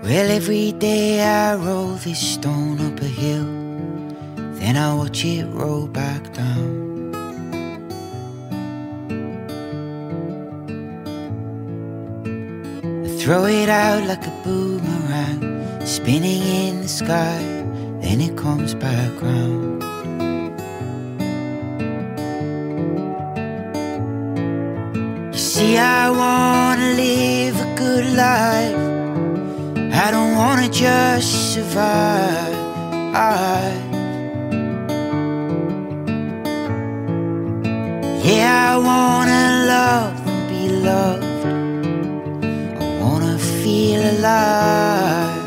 Well, every day I roll this stone up a hill, then I watch it roll back down. I throw it out like a boomerang, spinning in the sky, then it comes back round. You see, I wanna live a good life, I don't wanna just survive. Yeah, I wanna love and be loved, I wanna feel alive,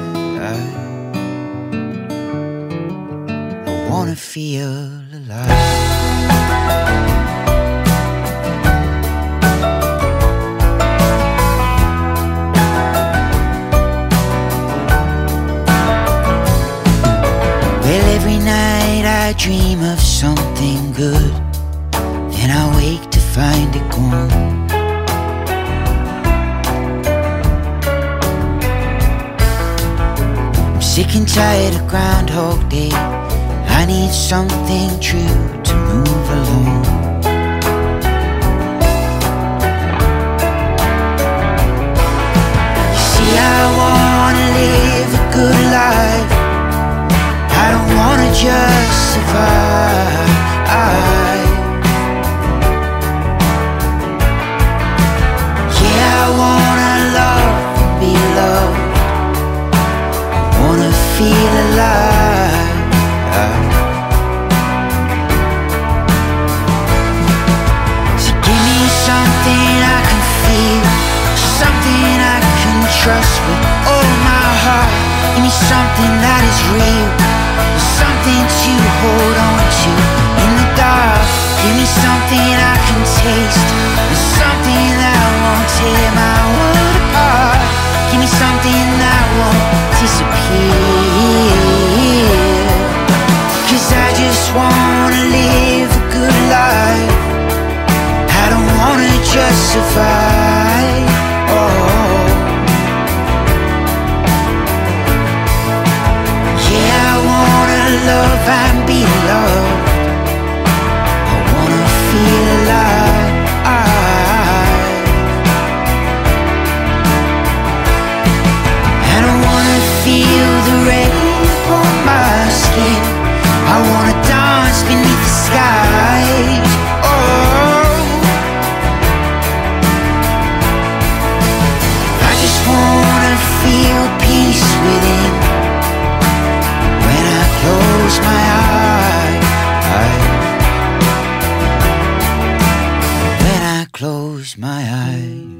I wanna feel alive. Well, every night I dream of something good, then I wake to find it gone. I'm sick and tired of Groundhog Day, I need something true to move along. You see, I wanna live a good life, I don't wanna just survive. Yeah, I wanna love and be loved, I wanna feel alive. So give me something I can feel, something I can trust with all my heart. Give me something that is real, something to hold on to in the dark. Give me something I can taste, something that won't tear my world apart. Give me something that won't disappear, 'cause I just wanna live a good life, I don't wanna just survive. Oh, yeah, I wanna love and be loved, I wanna feel alive. And I wanna feel the rain upon my skin, I wanna dance beneath the skies. Oh, I just wanna feel peace within when I close my eyes, when I close my eyes.